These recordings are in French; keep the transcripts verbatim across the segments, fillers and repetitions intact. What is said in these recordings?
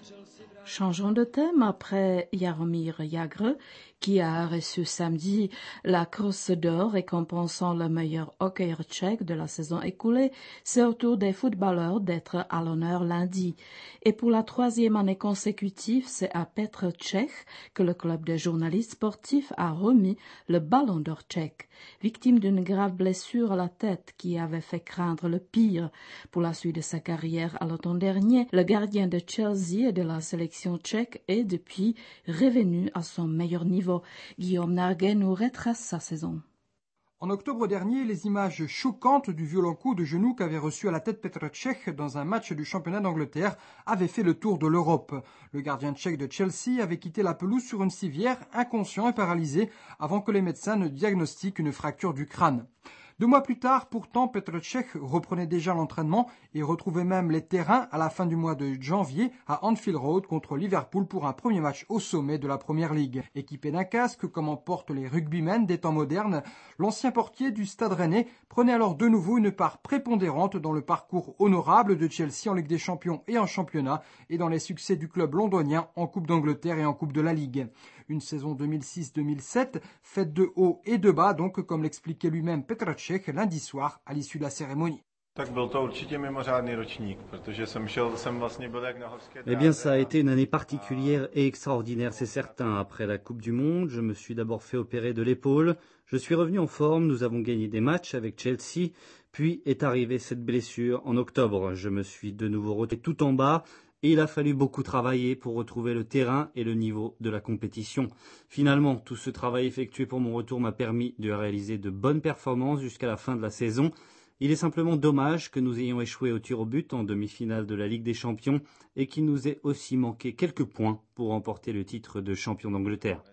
Changeons de thème après Jaromír Jágr, qui a reçu samedi la Crosse d'Or récompensant le meilleur hockeyeur tchèque de la saison écoulée. C'est au tour des footballeurs d'être à l'honneur lundi. Et pour la troisième année consécutive, c'est à Petr Cech que le club des journalistes sportifs a remis le ballon d'or tchèque. Victime d'une grave blessure à la tête qui avait fait craindre le pire pour la suite de sa carrière à l'automne dernier, le gardien de Chelsea et de la sélection tchèque est depuis revenu à son meilleur niveau. Guillaume Narguet nous retrace sa saison. En octobre dernier, les images choquantes du violent coup de genou qu'avait reçu à la tête Petr Cech dans un match du championnat d'Angleterre avaient fait le tour de l'Europe. Le gardien tchèque de Chelsea avait quitté la pelouse sur une civière, inconscient et paralysé, avant que les médecins ne diagnostiquent une fracture du crâne. Deux mois plus tard, pourtant, Petr Cech reprenait déjà l'entraînement et retrouvait même les terrains à la fin du mois de janvier à Anfield Road contre Liverpool pour un premier match au sommet de la Premier League. Équipé d'un casque, comme en portent les rugbymen des temps modernes, l'ancien portier du Stade Rennais prenait alors de nouveau une part prépondérante dans le parcours honorable de Chelsea en Ligue des Champions et en championnat et dans les succès du club londonien en Coupe d'Angleterre et en Coupe de la Ligue. Une saison deux mille six deux mille sept faite de haut et de bas, donc comme l'expliquait lui-même Petr Cech lundi soir à l'issue de la cérémonie. Eh bien, ça a été une année particulière et extraordinaire, c'est certain. Après la Coupe du Monde, je me suis d'abord fait opérer de l'épaule. Je suis revenu en forme, nous avons gagné des matchs avec Chelsea, puis est arrivée cette blessure en octobre. Je me suis de nouveau retrouvé tout en bas et il a fallu beaucoup travailler pour retrouver le terrain et le niveau de la compétition. Finalement, tout ce travail effectué pour mon retour m'a permis de réaliser de bonnes performances jusqu'à la fin de la saison. Il est simplement dommage que nous ayons échoué au tir au but en demi-finale de la Ligue des Champions et qu'il nous ait aussi manqué quelques points pour remporter le titre de champion d'Angleterre.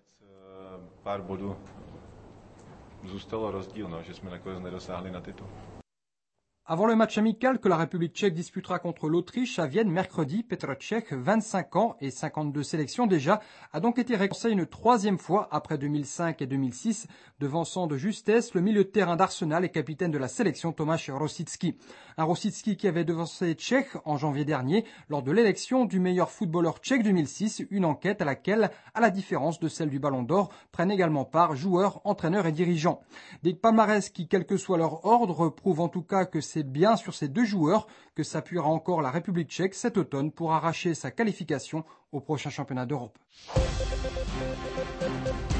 Avant le match amical que la République tchèque disputera contre l'Autriche à Vienne mercredi, Petr Cech, vingt-cinq ans et cinquante-deux sélections déjà, a donc été récompensé une troisième fois après deux mille cinq et deux mille six, devançant de justesse le milieu de terrain d'Arsenal et capitaine de la sélection Tomáš Rosický. Un Rosický qui avait devancé Cech en janvier dernier lors de l'élection du meilleur footballeur tchèque deux mille six, une enquête à laquelle, à la différence de celle du Ballon d'Or, prennent également part joueurs, entraîneurs et dirigeants. Des palmarès qui, quel que soit leur ordre, prouvent en tout cas que c'est bien sur ces deux joueurs que s'appuiera encore la République tchèque cet automne pour arracher sa qualification au prochain championnat d'Europe.